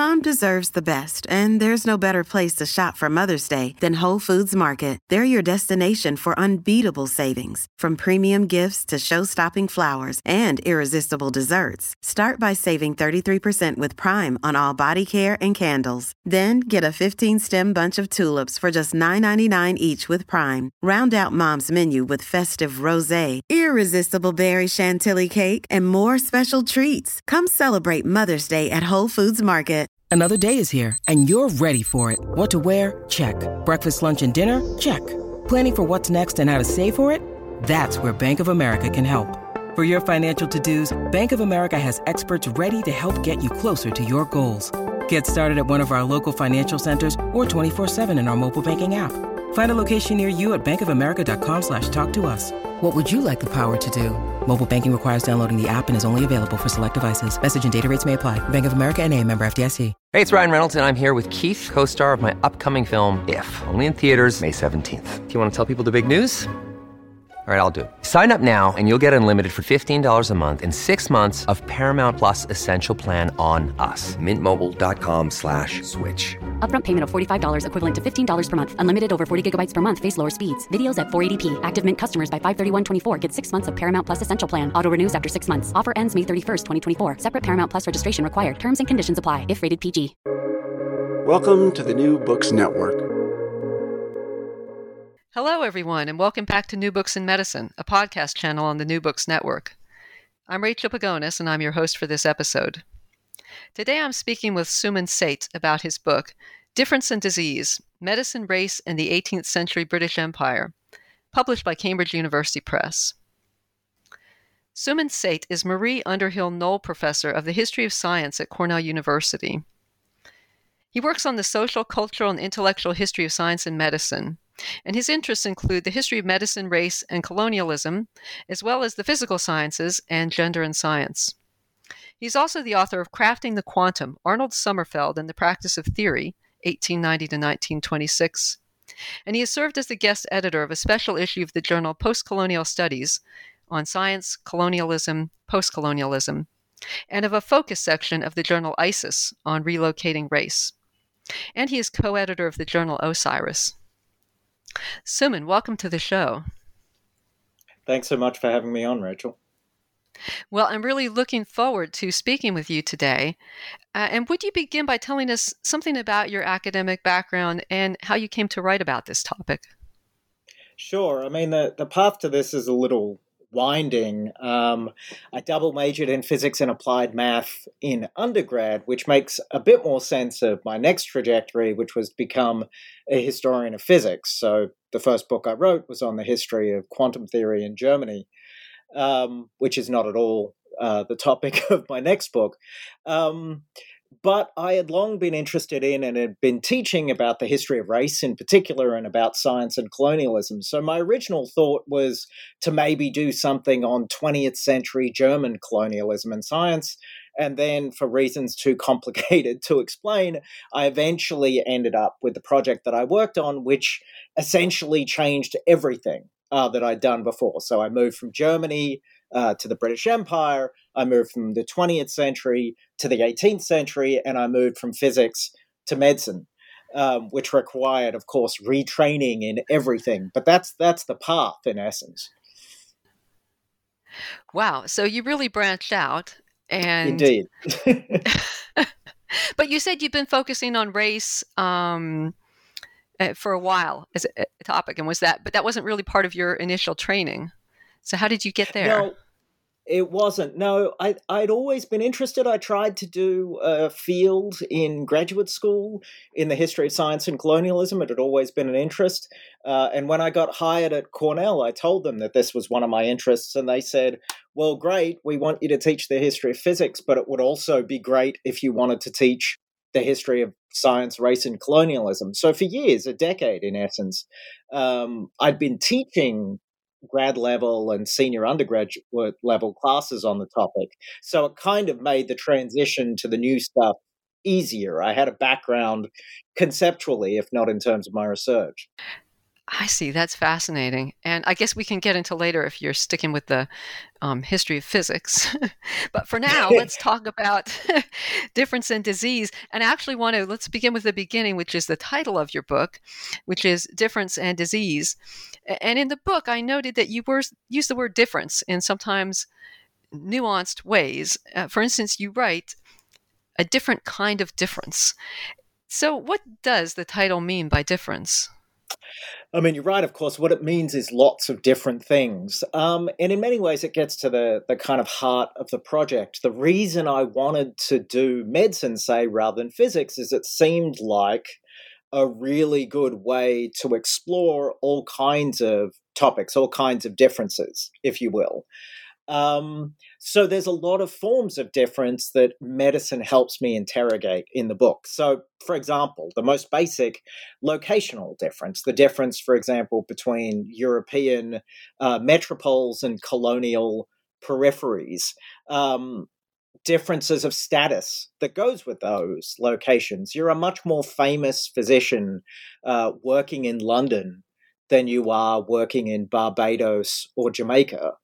Mom deserves the best, and there's no better place to shop for Mother's Day than Whole Foods Market. They're your destination for unbeatable savings, from premium gifts to show-stopping flowers and irresistible desserts. Start by saving 33% with Prime on all body care and candles. Then get a 15-stem bunch of tulips for just $9.99 each with Prime. Round out Mom's menu with festive rosé, irresistible berry chantilly cake, and more special treats. Come celebrate Mother's Day at Whole Foods Market. Another day is here, and you're ready for it. What to wear? Check. Breakfast, lunch, and dinner? Check. Planning for what's next and how to save for it? That's where Bank of America can help. For your financial to-dos, Bank of America has experts ready to help get you closer to your goals. Get started at one of our local financial centers or 24/7 in our mobile banking app. Find a location near you at bankofamerica.com/talktous. What would you like the power to do? Mobile banking requires downloading the app and is only available for select devices. Message and data rates may apply. Bank of America N.A., member FDIC. Hey, it's Ryan Reynolds, and I'm here with Keith, co-star of my upcoming film, If, only in theaters May 17th. Do you want to tell people the big news? All right, I'll do it. Sign up now and you'll get unlimited for $15 a month and 6 months of Paramount Plus Essential Plan on us. MintMobile.com/switch. Upfront payment of $45 equivalent to $15 per month. Unlimited over 40 gigabytes per month. Face lower speeds. Videos at 480p. Active Mint customers by 531.24 get 6 months of Paramount Plus Essential Plan. Auto renews after 6 months. Offer ends May 31st, 2024. Separate Paramount Plus registration required. Terms and conditions apply if rated PG. Welcome to the New Books Network. Hello, everyone, and welcome back to New Books in Medicine, a podcast channel on the New Books Network. I'm Rachel Pagonis, and I'm your host for this episode. Today I'm speaking with Suman Seth about his book, Difference and Disease, Medicine, Race, and the 18th Century British Empire, published by Cambridge University Press. Suman Seth is Marie Underhill Knoll Professor of the History of Science at Cornell University. He works on the social, cultural, and intellectual history of science and medicine, and his interests include the history of medicine, race, and colonialism, as well as the physical sciences and gender and science. He's also the author of Crafting the Quantum, Arnold Sommerfeld and the Practice of Theory, 1890 to 1926, and he has served as the guest editor of a special issue of the journal Postcolonial Studies on science, colonialism, postcolonialism, and of a focus section of the journal ISIS on relocating race. And he is co-editor of the journal Osiris. Suman, welcome to the show. Thanks so much for having me on, Rachel. Well, I'm really looking forward to speaking with you today. And would you begin by telling us something about your academic background and how you came to write about this topic? Sure. I mean, the path to this is a little winding. I double majored in physics and applied math in undergrad, which makes a bit more sense of my next trajectory, which was to become a historian of physics. So the first book I wrote was on the history of quantum theory in Germany, which is not at all the topic of my next book. But I had long been interested in and had been teaching about the history of race in particular and about science and colonialism. So my original thought was to maybe do something on 20th century German colonialism and science. And then for reasons too complicated to explain, I eventually ended up with the project that I worked on, which essentially changed everything that I'd done before. So I moved from Germany to the British Empire. I moved from the 20th century to the 18th century, and I moved from physics to medicine, which required, of course, retraining in everything. But that's the path, in essence. Wow. So you really branched out. And Indeed. But you said you've been focusing on race for a while as a topic, and but that wasn't really part of your initial training. So how did you get there? No, it wasn't. No, I'd always been interested. I tried to do a field in graduate school in the history of science and colonialism. It had always been an interest. And when I got hired at Cornell, I told them that this was one of my interests. And they said, well, great, we want you to teach the history of physics, but it would also be great if you wanted to teach the history of science, race, and colonialism. So for years, a decade in essence, I'd been teaching grad level and senior undergraduate level classes on the topic. So it kind of made the transition to the new stuff easier. I had a background conceptually, if not in terms of my research. I see. That's fascinating. And I guess we can get into later if you're sticking with the history of physics. But for now, let's talk about difference and disease. And I actually let's begin with the beginning, which is the title of your book, which is Difference and Disease. And in the book, I noted that you use the word difference in sometimes nuanced ways. For instance, you write a different kind of difference. So what does the title mean by difference? I mean, you're right, of course. What it means is lots of different things. And in many ways, it gets to the kind of heart of the project. The reason I wanted to do medicine, say, rather than physics, is it seemed like a really good way to explore all kinds of topics, all kinds of differences, if you will. So there's a lot of forms of difference that medicine helps me interrogate in the book. So, for example, the most basic locational difference, the difference, for example, between European metropoles and colonial peripheries, differences of status that goes with those locations. You're a much more famous physician working in London than you are working in Barbados or Jamaica.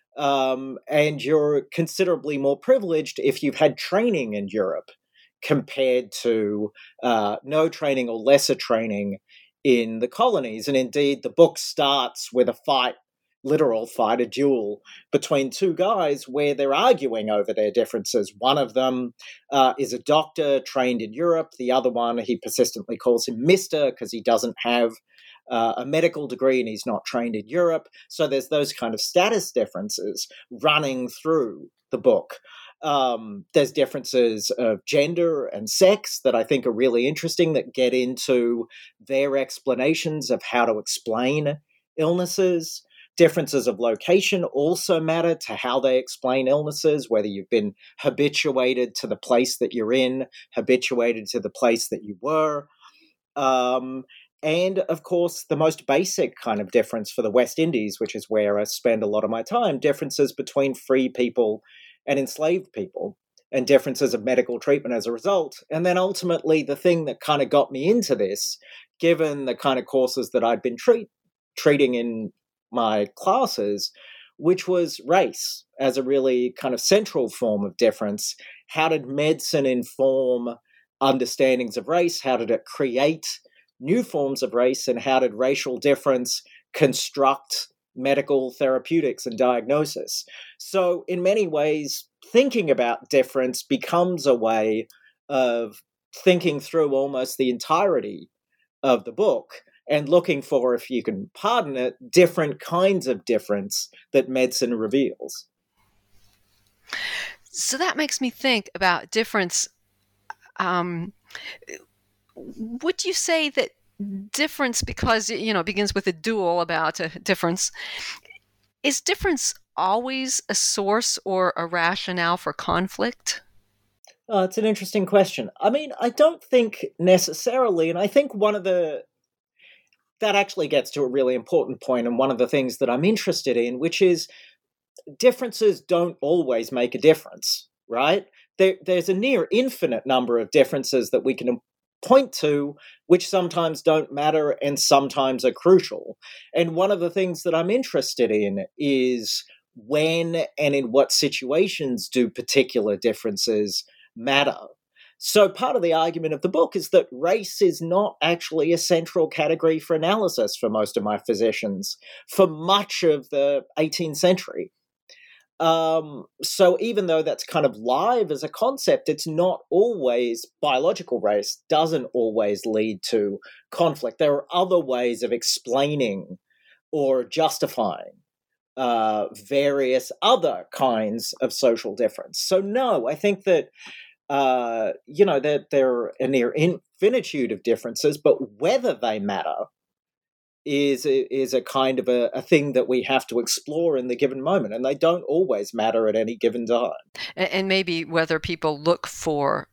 And you're considerably more privileged if you've had training in Europe compared to no training or lesser training in the colonies. And indeed, the book starts with a literal fight, a duel between two guys where they're arguing over their differences. One of them is a doctor trained in Europe. The other one, he persistently calls him Mr. because he doesn't have a medical degree and he's not trained in Europe. So there's those kind of status differences running through the book. There's differences of gender and sex that I think are really interesting that get into their explanations of how to explain illnesses. Differences of location also matter to how they explain illnesses, whether you've been habituated to the place that you're in, habituated to the place that you were. And, of course, the most basic kind of difference for the West Indies, which is where I spend a lot of my time, differences between free people and enslaved people, and differences of medical treatment as a result. And then ultimately, the thing that kind of got me into this, given the kind of courses that I'd been treating in my classes, which was race as a really kind of central form of difference. How did medicine inform understandings of race? How did it create new forms of race, and how did racial difference construct medical therapeutics and diagnosis? So in many ways, thinking about difference becomes a way of thinking through almost the entirety of the book and looking for, if you can pardon it, different kinds of difference that medicine reveals. So that makes me think about difference. Would you say that difference, because it begins with a duel about a difference, is difference always a source or a rationale for conflict? It's an interesting question. I mean, I don't think necessarily, and I think that actually gets to a really important point, and one of the things that I'm interested in, which is differences don't always make a difference, right? There's a near infinite number of differences that we can point to, which sometimes don't matter and sometimes are crucial. And one of the things that I'm interested in is when and in what situations do particular differences matter. So part of the argument of the book is that race is not actually a central category for analysis for most of my physicians for much of the 18th century. So even though that's kind of live as a concept, it's not always, biological race doesn't always lead to conflict. There are other ways of explaining or justifying various other kinds of social difference. So no, I think that that there are a near infinitude of differences, but whether they matter is a kind of a thing that we have to explore in the given moment, and they don't always matter at any given time. And maybe whether people look for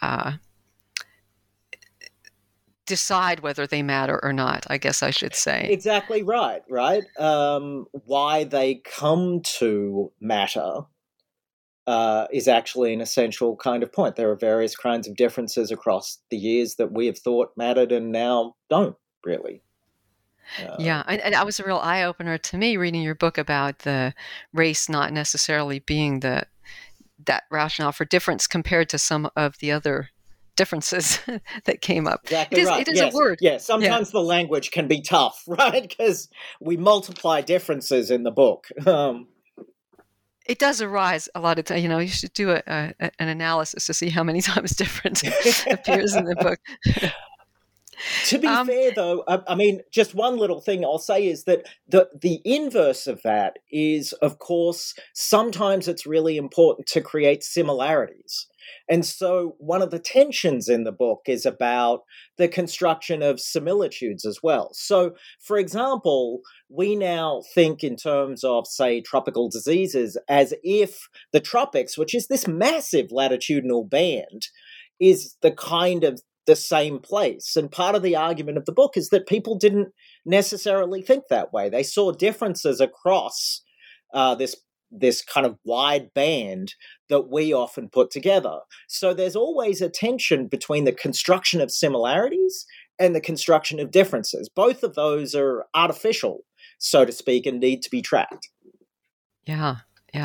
decide whether they matter or not, I guess I should say. Exactly right. Why they come to matter is actually an essential kind of point. There are various kinds of differences across the years that we have thought mattered and now don't really. Yeah, and that was a real eye-opener to me reading your book about the race not necessarily being that rationale for difference compared to some of the other differences that came up. Exactly right. It is Yes. a word. Yeah, sometimes the language can be tough, right? Because we multiply differences in the book. It does arise a lot of times. You should do an analysis to see how many times difference appears in the book. To be fair, though, I mean, just one little thing I'll say is that the inverse of that is, of course, sometimes it's really important to create similarities. And so one of the tensions in the book is about the construction of similitudes as well. So, for example, we now think in terms of, say, tropical diseases as if the tropics, which is this massive latitudinal band, is the kind of the same place. And part of the argument of the book is that people didn't necessarily think that way. They saw differences across this kind of wide band that we often put together. So there's always a tension between the construction of similarities and the construction of differences. Both of those are artificial, so to speak, and need to be tracked. Yeah.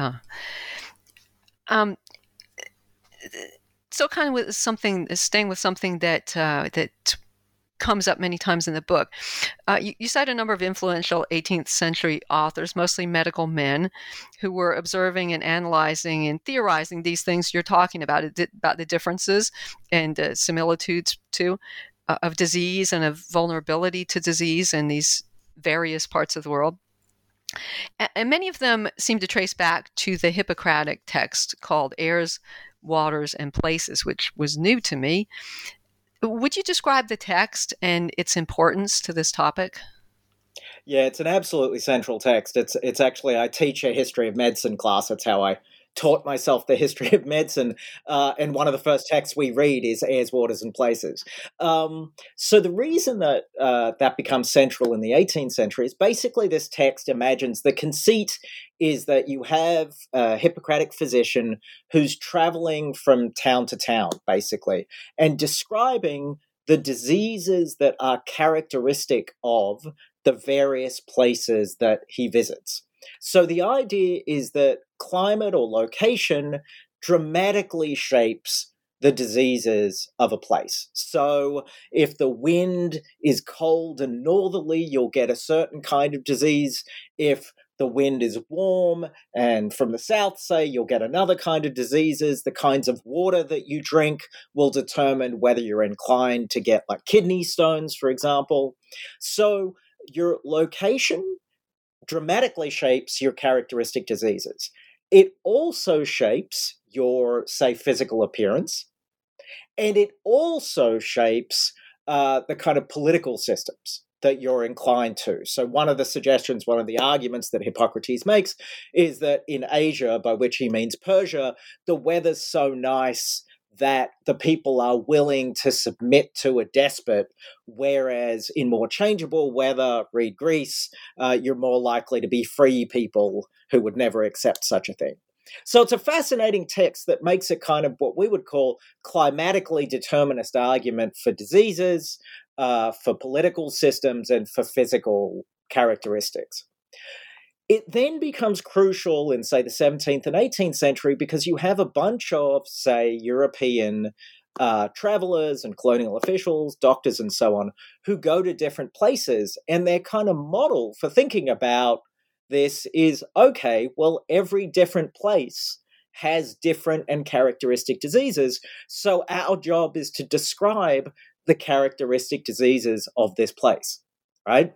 So kind of with staying with something that comes up many times in the book. You cite a number of influential 18th century authors, mostly medical men, who were observing and analyzing and theorizing these things you're talking about the differences and similitudes too of disease and of vulnerability to disease in these various parts of the world. And many of them seem to trace back to the Hippocratic text called Airs, Waters, and Places, which was new to me. Would you describe the text and its importance to this topic? Yeah, it's an absolutely central text. It's actually, I teach a history of medicine class. That's how I taught myself the history of medicine. And one of the first texts we read is Airs, Waters, and Places. So the reason that that becomes central in the 18th century is basically this text imagines the conceit is that you have a Hippocratic physician who's traveling from town to town, basically, and describing the diseases that are characteristic of the various places that he visits. So the idea is that climate or location dramatically shapes the diseases of a place. So if the wind is cold and northerly, you'll get a certain kind of disease. If the wind is warm and from the south, say, you'll get another kind of diseases. The kinds of water that you drink will determine whether you're inclined to get like kidney stones, for example. So your location dramatically shapes your characteristic diseases. It also shapes your, say, physical appearance, and it also shapes the kind of political systems that you're inclined to. So one of the suggestions, one of the arguments that Hippocrates makes is that in Asia, by which he means Persia, the weather's so nice that the people are willing to submit to a despot, whereas in more changeable weather, read Greece, you're more likely to be free people who would never accept such a thing. So it's a fascinating text that makes it kind of what we would call climatically determinist argument for diseases, for political systems, and for physical characteristics. It then becomes crucial in, say, the 17th and 18th century because you have a bunch of, say, European travelers and colonial officials, doctors and so on, who go to different places, and their kind of model for thinking about this is, okay, well, every different place has different and characteristic diseases, so our job is to describe the characteristic diseases of this place, right?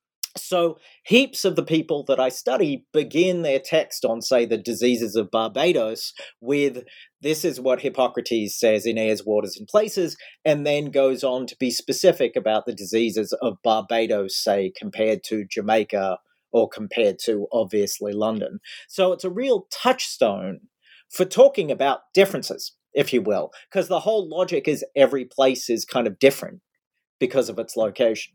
So heaps of the people that I study begin their text on, say, the diseases of Barbados with, this is what Hippocrates says in Airs, Waters, and Places, and then goes on to be specific about the diseases of Barbados, say, compared to Jamaica or compared to, obviously, London. So it's a real touchstone for talking about differences, if you will, because the whole logic is every place is kind of different because of its location.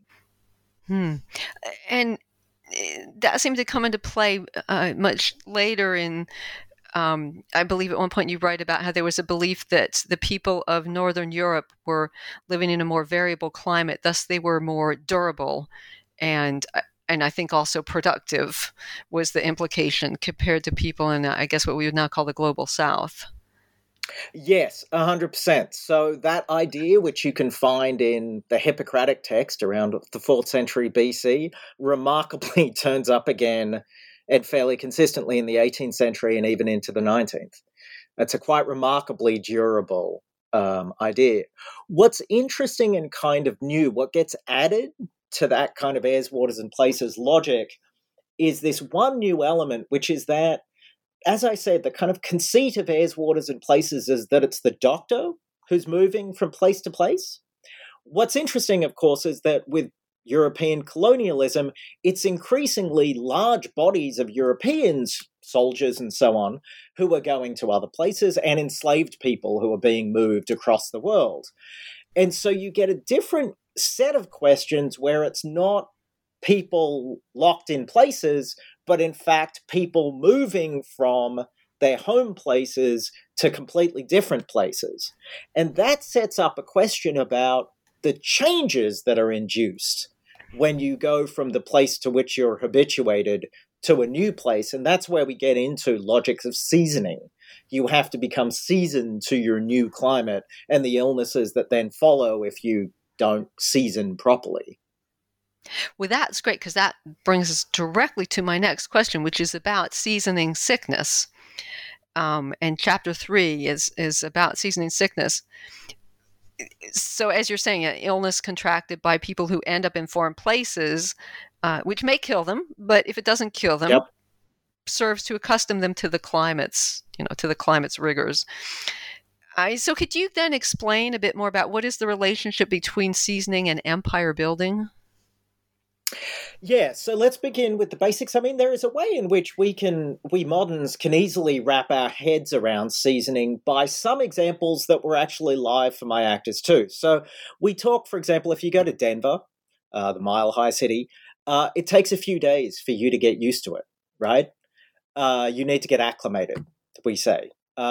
And that seemed to come into play much later in, I believe at one point you write about how there was a belief that the people of Northern Europe were living in a more variable climate, thus they were more durable. and I think also productive was the implication compared to people in, I guess, what we would now call the global South. Yes, 100%. So that idea, which you can find in the Hippocratic text around the 4th century BC, remarkably turns up again and fairly consistently in the 18th century and even into the 19th. It's a quite remarkably durable idea. What's interesting and kind of new, what gets added to that kind of airs, waters, and places logic is this one new element, which is that, as I said, the kind of conceit of airs, waters, and places is that it's the doctor who's moving from place to place. What's interesting, of course, is that with European colonialism, it's increasingly large bodies of Europeans, soldiers and so on, who are going to other places, and enslaved people who are being moved across the world. And so you get a different set of questions where it's not people locked in places, but in fact, people moving from their home places to completely different places. And that sets up a question about the changes that are induced when you go from the place to which you're habituated to a new place. And that's where we get into logics of seasoning. You have to become seasoned to your new climate and the illnesses that then follow if you don't season properly. Well, that's great, because that brings us directly to my next question, which is about seasoning sickness. And chapter 3 is about seasoning sickness. So as you're saying, illness contracted by people who end up in foreign places, which may kill them, but if it doesn't kill them, serves to accustom them to the climate's, to the climate's rigors. So could you then explain a bit more about what is the relationship between seasoning and empire building? Yeah, so let's begin with the basics. I mean, there is a way in which we moderns can easily wrap our heads around seasoning by some examples that were actually live for my actors too. So we talk, for example, if you go to Denver, the Mile High City, it takes a few days for you to get used to it, right? You need to get acclimated, we say.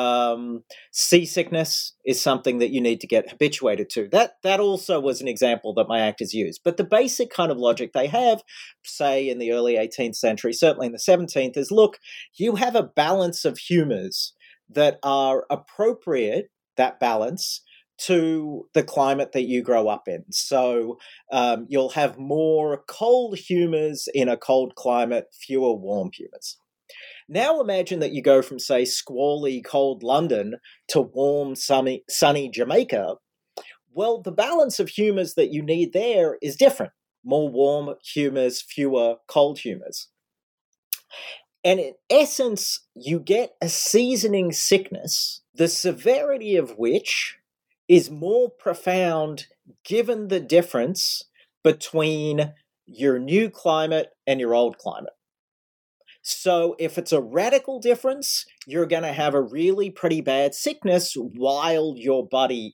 Seasickness is something that you need to get habituated to. That also was an example that my actors used. But the basic kind of logic they have, say in the early 18th century, certainly in the 17th, is look, you have a balance of humors that are appropriate, that balance, to the climate that you grow up in. So you'll have more cold humors in a cold climate, fewer warm humors. Now imagine that you go from, say, squally, cold London to warm, sunny Jamaica. Well, the balance of humors that you need there is different. More warm humors, fewer cold humors. And in essence, you get a seasoning sickness, the severity of which is more profound given the difference between your new climate and your old climate. So if it's a radical difference, you're going to have a really pretty bad sickness while your body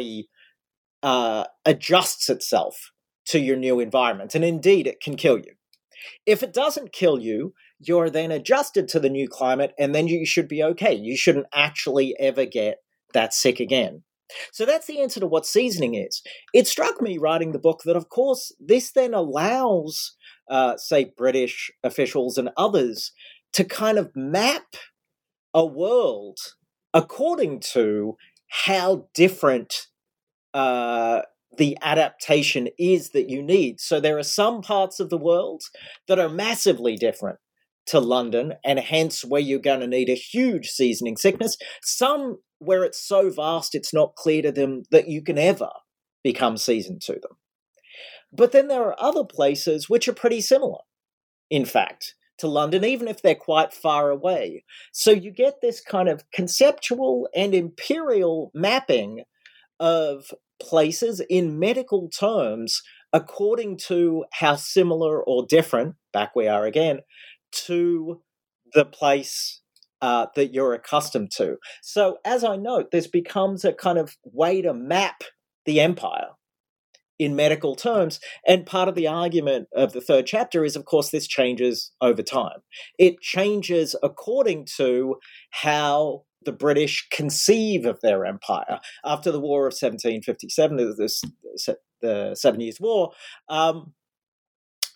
adjusts itself to your new environment. And indeed, it can kill you. If it doesn't kill you, you're then adjusted to the new climate, and then you should be okay. You shouldn't actually ever get that sick again. So that's the answer to what seasoning is. It struck me writing the book that, of course, this then allows say, British officials and others to kind of map a world according to how different the adaptation is that you need. So there are some parts of the world that are massively different to London, and hence where you're going to need a huge seasoning sickness. Some where it's so vast it's not clear to them that you can ever become seasoned to them. But then there are other places which are pretty similar, in fact, to London, even if they're quite far away. So you get this kind of conceptual and imperial mapping of places in medical terms according to how similar or different, back we are again, to the place that you're accustomed to. So as I note, this becomes a kind of way to map the empire in medical terms. And part of the argument of the third chapter is, of course, this changes over time. It changes according to how the British conceive of their empire. After the War of 1757, the 7 Years' War,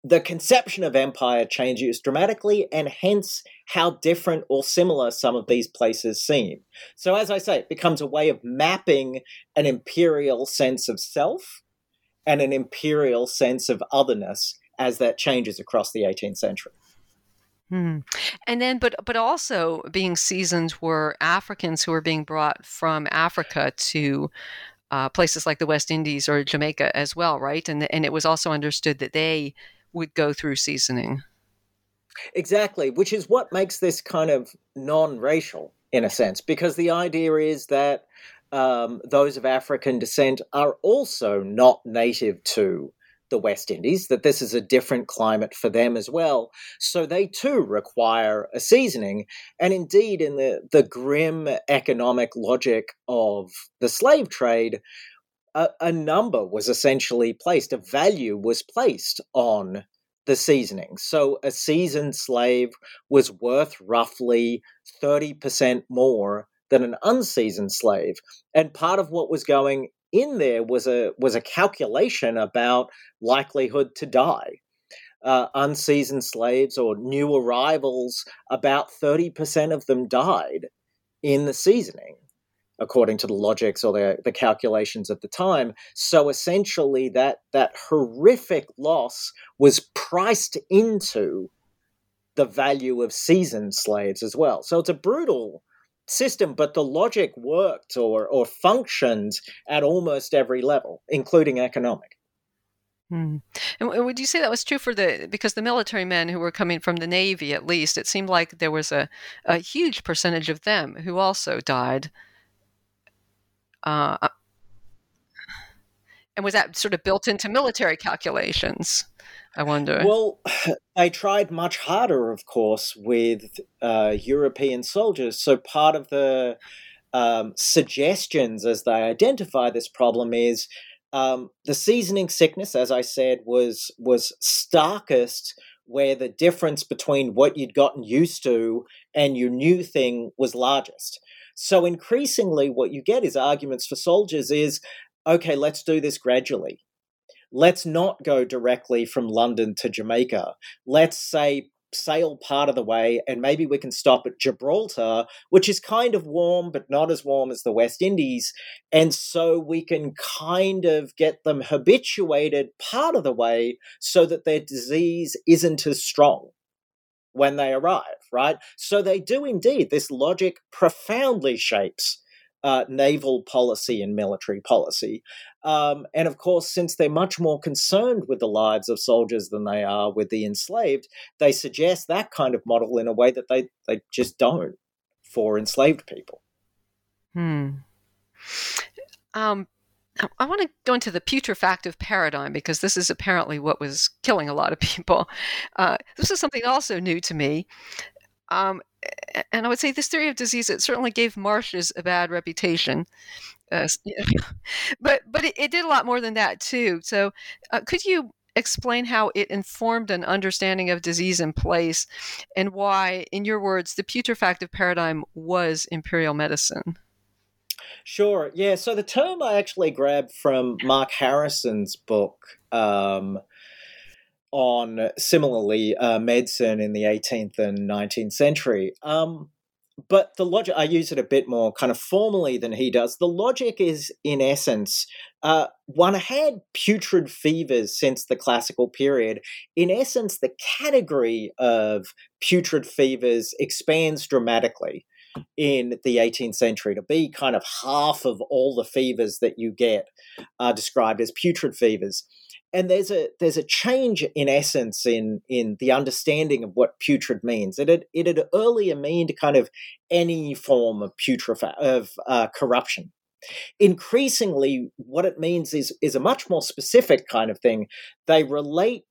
the conception of empire changes dramatically, and hence how different or similar some of these places seem. So as I say, it becomes a way of mapping an imperial sense of self and an imperial sense of otherness as that changes across the 18th century. And then, but also being seasoned were Africans who were being brought from Africa to places like the West Indies or Jamaica as well, right? And it was also understood that they would go through seasoning. Exactly, which is what makes this kind of non-racial in a sense, because the idea is that those of African descent are also not native to the West Indies, that this is a different climate for them as well. So they too require a seasoning. And indeed, in the grim economic logic of the slave trade, a number was essentially placed, a value was placed on the seasoning. So a seasoned slave was worth roughly 30% more than an unseasoned slave. And part of what was going in there was a calculation about likelihood to die. Unseasoned slaves or new arrivals, about 30% of them died in the seasoning, according to the logics or the calculations at the time. So essentially that horrific loss was priced into the value of seasoned slaves as well. So it's a brutal system, but the logic worked or functioned at almost every level, including economic. And would you say that was true because the military men who were coming from the Navy, at least, it seemed like there was a huge percentage of them who also died. And was that sort of built into military calculations, I wonder? Well, they tried much harder, of course, with European soldiers. So part of the suggestions as they identify this problem is the seasoning sickness, as I said, was starkest where the difference between what you'd gotten used to and your new thing was largest. So increasingly what you get is arguments for soldiers is, okay, let's do this gradually. Let's not go directly from London to Jamaica. Let's say sail part of the way and maybe we can stop at Gibraltar, which is kind of warm, but not as warm as the West Indies. And so we can kind of get them habituated part of the way so that their disease isn't as strong when they arrive, right? So they do indeed. This logic profoundly shapes naval policy and military policy. And of course, since they're much more concerned with the lives of soldiers than they are with the enslaved, they suggest that kind of model in a way that they just don't for enslaved people. I want to go into the putrefactive paradigm because this is apparently what was killing a lot of people. This is something also new to me. And I would say this theory of disease, it certainly gave marshes a bad reputation. But it did a lot more than that too. So could you explain how it informed an understanding of disease in place and why, in your words, the putrefactive paradigm was imperial medicine? Sure. Yeah. So the term I actually grabbed from Mark Harrison's book on similarly medicine in the 18th and 19th century. But the logic, I use it a bit more kind of formally than he does. The logic is, in essence, one had putrid fevers since the classical period. In essence, the category of putrid fevers expands dramatically in the 18th century to be kind of half of all the fevers that you get are described as putrid fevers. And there's a change in essence in the understanding of what putrid means. It had earlier meant kind of any form of corruption. Increasingly, what it means is a much more specific kind of thing. They relate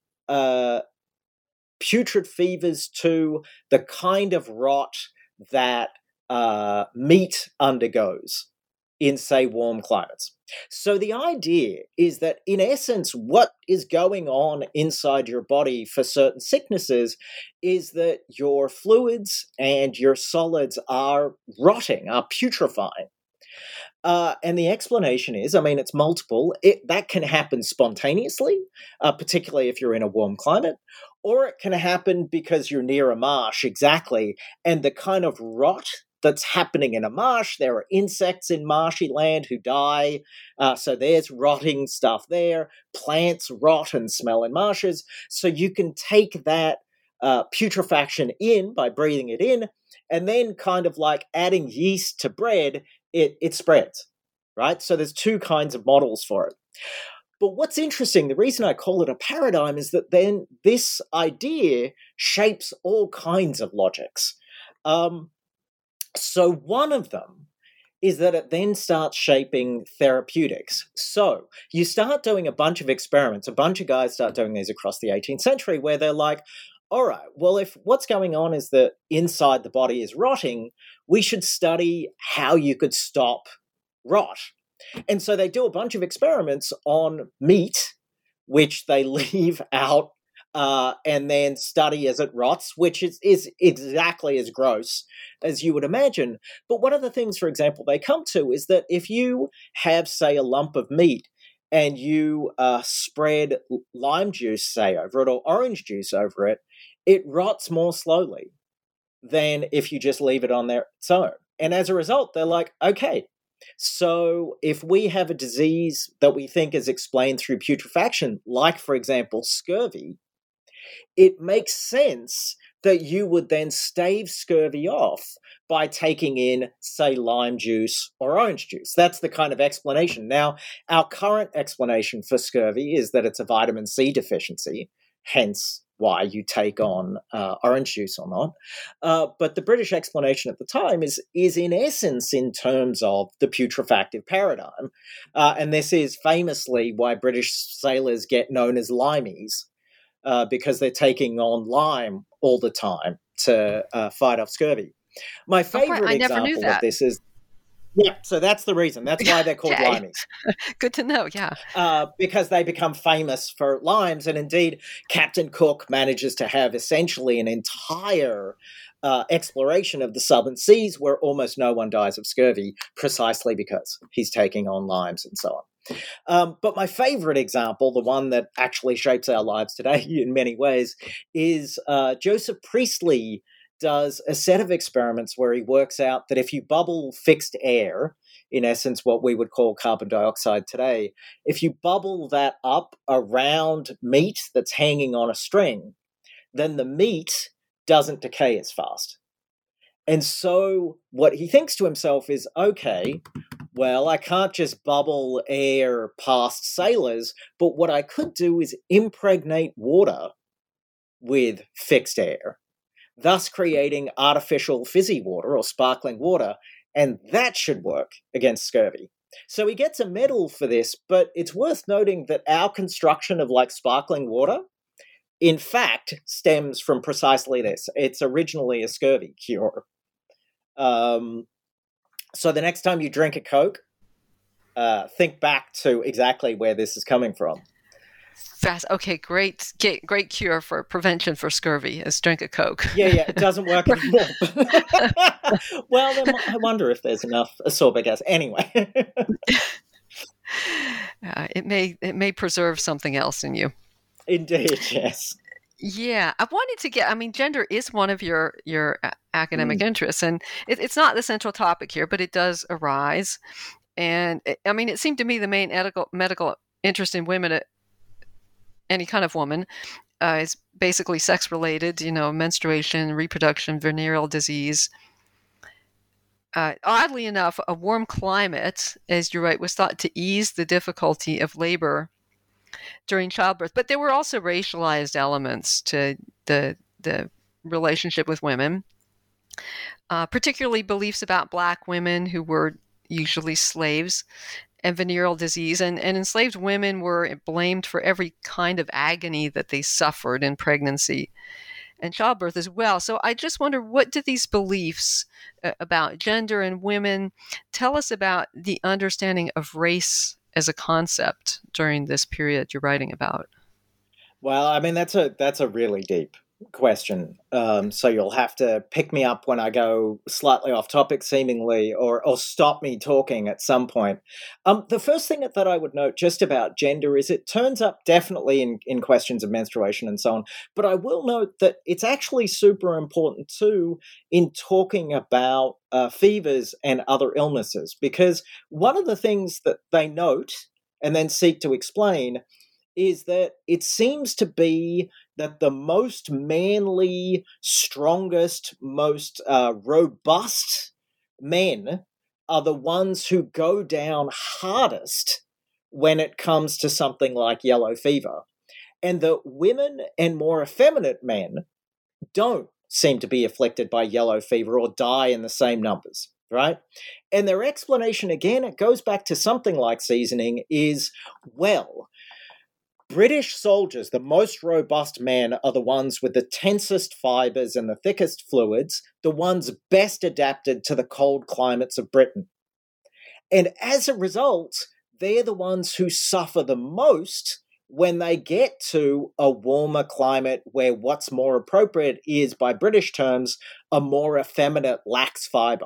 putrid fevers to the kind of rot that meat undergoes in, say, warm climates. So the idea is that, in essence, what is going on inside your body for certain sicknesses is that your fluids and your solids are rotting, are putrefying. And the explanation is, I mean, it's multiple. That can happen spontaneously, particularly if you're in a warm climate, or it can happen because you're near a marsh, exactly, and the kind of rot that's happening in a marsh. There are insects in marshy land who die, so there's rotting stuff there. Plants rot and smell in marshes, so you can take that putrefaction in by breathing it in, and then kind of like adding yeast to bread, it spreads, right? So there's two kinds of models for it. But what's interesting, the reason I call it a paradigm is that then this idea shapes all kinds of logics. So one of them is that it then starts shaping therapeutics. So you start doing a bunch of experiments. A bunch of guys start doing these across the 18th century where they're like, all right, well, if what's going on is that inside the body is rotting, we should study how you could stop rot. And so they do a bunch of experiments on meat, which they leave out and then study as it rots, which is exactly as gross as you would imagine. But one of the things, for example, they come to is that if you have, say, a lump of meat and you spread lime juice, say, over it or orange juice over it, it rots more slowly than if you just leave it on there its own. And as a result, they're like, okay, so if we have a disease that we think is explained through putrefaction, like, for example, scurvy, it makes sense that you would then stave scurvy off by taking in, say, lime juice or orange juice. That's the kind of explanation. Now, our current explanation for scurvy is that it's a vitamin C deficiency, hence why you take on orange juice or not. But the British explanation at the time is in essence in terms of the putrefactive paradigm. And this is famously why British sailors get known as limeys, because they're taking on lime all the time to fight off scurvy. My favorite example of this is, yeah, so that's the reason. That's why they're called limeys. Good to know, yeah. Because they become famous for limes, and indeed Captain Cook manages to have essentially an entire exploration of the southern seas where almost no one dies of scurvy, precisely because he's taking on limes and so on. But my favorite example, the one that actually shapes our lives today in many ways, is Joseph Priestley does a set of experiments where he works out that if you bubble fixed air, in essence what we would call carbon dioxide today, if you bubble that up around meat that's hanging on a string, then the meat doesn't decay as fast. And so what he thinks to himself is, okay, well, I can't just bubble air past sailors, but what I could do is impregnate water with fixed air, thus creating artificial fizzy water or sparkling water, and that should work against scurvy. So he gets a medal for this, but it's worth noting that our construction of like sparkling water, in fact, stems from precisely this. It's originally a scurvy cure. So the next time you drink a Coke, think back to exactly where this is coming from. Okay, great cure for prevention for scurvy is drink a Coke. Yeah, it doesn't work anymore. Well, I wonder if there's enough ascorbic acid. Anyway. It may preserve something else in you. Indeed, yes. Yeah, I wanted to get, gender is one of your academic interests, and it's not the central topic here, but it does arise. And it seemed to me the main medical interest in women, any kind of woman, is basically sex-related, menstruation, reproduction, venereal disease. Oddly enough, a warm climate, as you're right, was thought to ease the difficulty of labor during childbirth. But there were also racialized elements to the relationship with women, particularly beliefs about Black women who were usually slaves, and venereal disease. And enslaved women were blamed for every kind of agony that they suffered in pregnancy and childbirth as well. So I just wonder, what do these beliefs about gender and women tell us about the understanding of race as a concept during this period you're writing about? Well, that's a really deep question, so you'll have to pick me up when I go slightly off topic, seemingly, or stop me talking at some point. The first thing that I would note just about gender is it turns up definitely in questions of menstruation and so on, but I will note that it's actually super important too in talking about fevers and other illnesses, because one of the things that they note and then seek to explain is that it seems to be that the most manly, strongest, most robust men are the ones who go down hardest when it comes to something like yellow fever. And that women and more effeminate men don't seem to be afflicted by yellow fever or die in the same numbers, right? And their explanation, again, it goes back to something like seasoning, is, well, British soldiers, the most robust men, are the ones with the tensest fibers and the thickest fluids, the ones best adapted to the cold climates of Britain. And as a result, they're the ones who suffer the most when they get to a warmer climate where what's more appropriate is, by British terms, a more effeminate, lax fiber.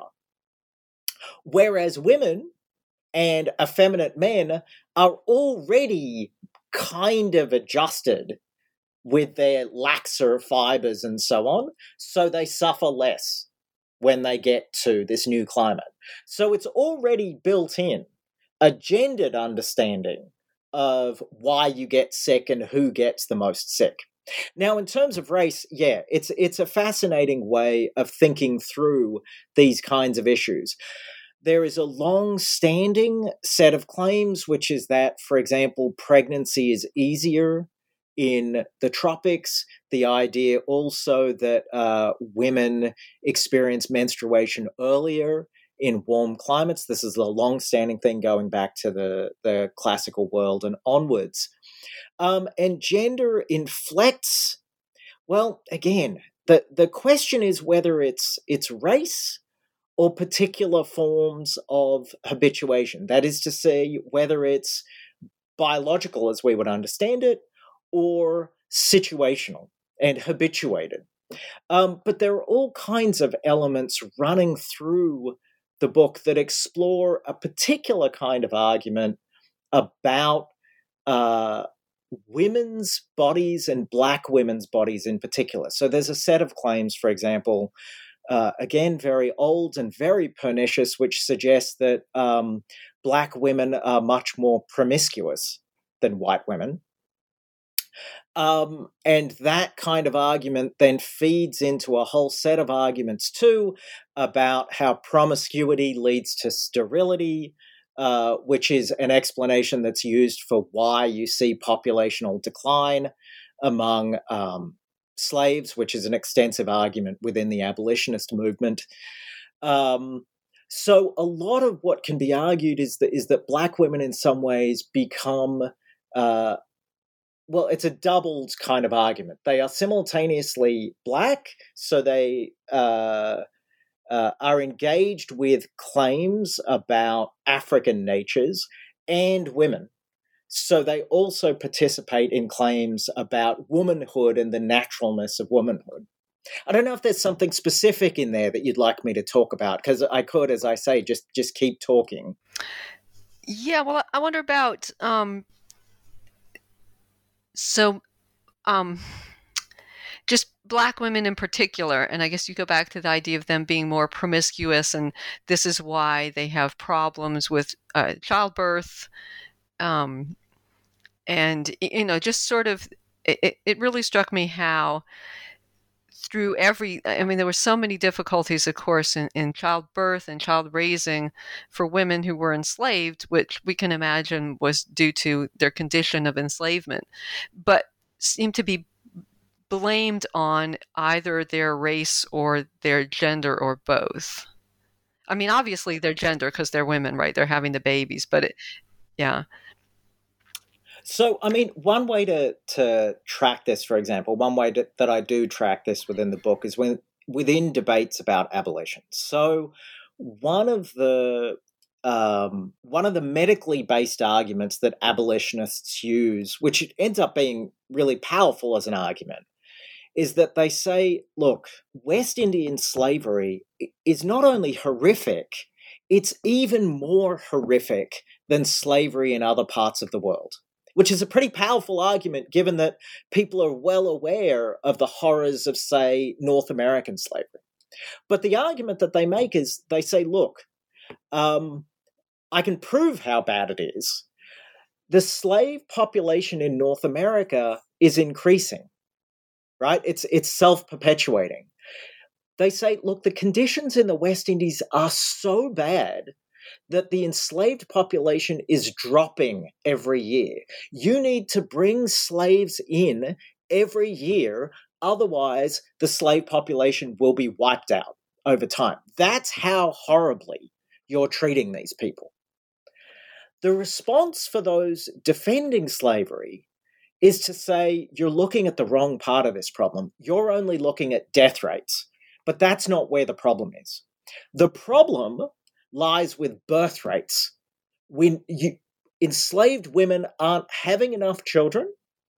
Whereas women and effeminate men are already kind of adjusted with their laxer fibers and so on, so they suffer less when they get to this new climate. So it's already built in a gendered understanding of why you get sick and who gets the most sick. Now, in terms of race, yeah, it's a fascinating way of thinking through these kinds of issues. There is a long-standing set of claims, which is that, for example, pregnancy is easier in the tropics. The idea also that women experience menstruation earlier in warm climates. This is a long-standing thing going back to the classical world and onwards. And gender inflects, well, again, the question is whether it's race or particular forms of habituation. That is to say, whether it's biological as we would understand it, or situational and habituated. But there are all kinds of elements running through the book that explore a particular kind of argument about women's bodies and Black women's bodies in particular. So there's a set of claims, for example, again, very old and very pernicious, which suggests that Black women are much more promiscuous than white women. And that kind of argument then feeds into a whole set of arguments too about how promiscuity leads to sterility, which is an explanation that's used for why you see populational decline among slaves, which is an extensive argument within the abolitionist movement. So a lot of what can be argued is that Black women in some ways become, well, it's a doubled kind of argument. They are simultaneously Black, so they are engaged with claims about African natures, and women. So they also participate in claims about womanhood and the naturalness of womanhood. I don't know if there's something specific in there that you'd like me to talk about, because I could, as I say, just keep talking. Yeah, well, I wonder about just Black women in particular, and I guess you go back to the idea of them being more promiscuous, and this is why they have problems with childbirth. And, just sort of, it really struck me how through there were so many difficulties, of course, in childbirth and child raising for women who were enslaved, which we can imagine was due to their condition of enslavement, but seemed to be blamed on either their race or their gender or both. I mean, obviously their gender because they're women, right? They're having the babies, but yeah. So, I mean, one way to track this, for example, one way that I do track this within the book is within debates about abolition. So, one of the medically based arguments that abolitionists use, which ends up being really powerful as an argument, is that they say, look, West Indian slavery is not only horrific, it's even more horrific than slavery in other parts of the world, which is a pretty powerful argument given that people are well aware of the horrors of, say, North American slavery. But the argument that they make is they say, look, I can prove how bad it is. The slave population in North America is increasing, right? It's self-perpetuating. They say, look, the conditions in the West Indies are so bad that the enslaved population is dropping every year. You need to bring slaves in every year, otherwise the slave population will be wiped out over time. That's how horribly you're treating these people. The response for those defending slavery is to say, you're looking at the wrong part of this problem. You're only looking at death rates, but that's not where the problem is. The problem lies with birth rates. When enslaved women aren't having enough children,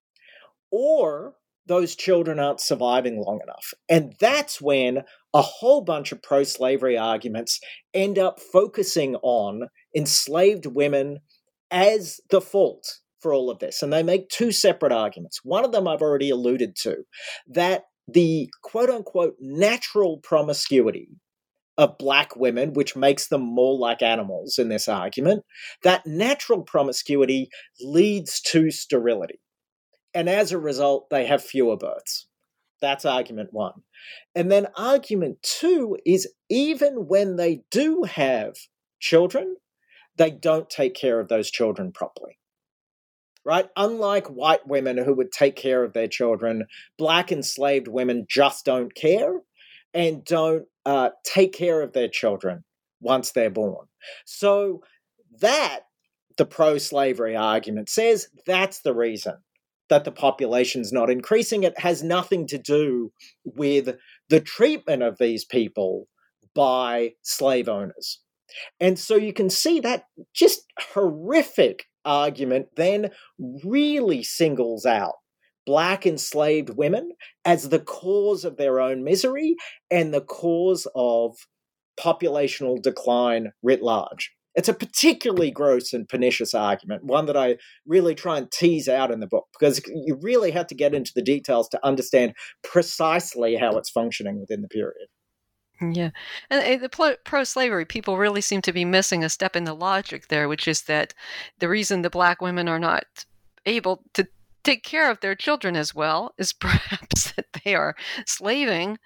or those children aren't surviving long enough. And that's when a whole bunch of pro-slavery arguments end up focusing on enslaved women as the fault for all of this. And they make two separate arguments. One of them I've already alluded to, that the quote-unquote natural promiscuity of black women, which makes them more like animals in this argument, that natural promiscuity leads to sterility. And as a result, they have fewer births. That's argument one. And then argument two is even when they do have children, they don't take care of those children properly. Right? Unlike white women who would take care of their children, black enslaved women just don't care and don't take care of their children once they're born. So that, the pro-slavery argument says, that's the reason that the population's not increasing. It has nothing to do with the treatment of these people by slave owners. And so you can see that just horrific argument then really singles out black enslaved women as the cause of their own misery and the cause of populational decline writ large. It's a particularly gross and pernicious argument, one that I really try and tease out in the book, because you really have to get into the details to understand precisely how it's functioning within the period. Yeah. And the pro-slavery people really seem to be missing a step in the logic there, which is that the reason the black women are not able to take care of their children as well is perhaps that they are slaving,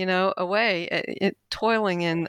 away, toiling in